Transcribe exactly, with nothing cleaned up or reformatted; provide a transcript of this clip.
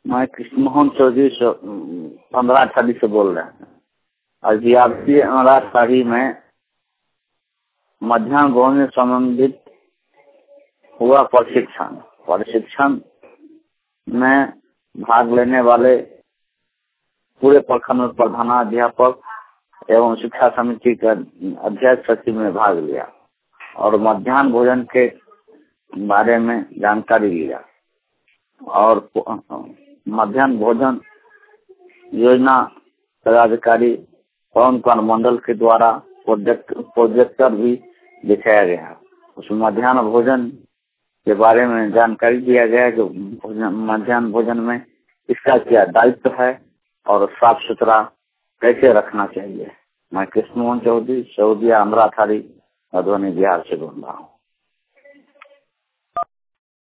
मैं कृष्ण मोहन चौधरी पंद्रह अठारी से बोल रहे हैं। अभियाप्ति अमराठारी में मध्याह्न भोजन से संबंधित हुआ प्रशिक्षण प्रशिक्षण में भाग लेने वाले पूरे प्रखंड में प्रधानाध्यापक एवं शिक्षा समिति के अध्यक्ष सचिव ने भाग लिया और मध्याह्न भोजन के बारे में जानकारी लिया और मध्याह्न भोजन योजना पदाधिकारी पवन कुमार मंडल के द्वारा प्रोजेक्ट प्रोजेक्टर भी दिखाया गया। उस मध्याह्न भोजन के बारे में जानकारी दिया गया कि मध्याह्न भोजन में इसका क्या दायित्व है और साफ सुथरा कैसे रखना चाहिए। मैं कृष्ण मोहन चौधरी सऊदिया अमराठारी मधुबनी बिहार से बोल रहा हूँ।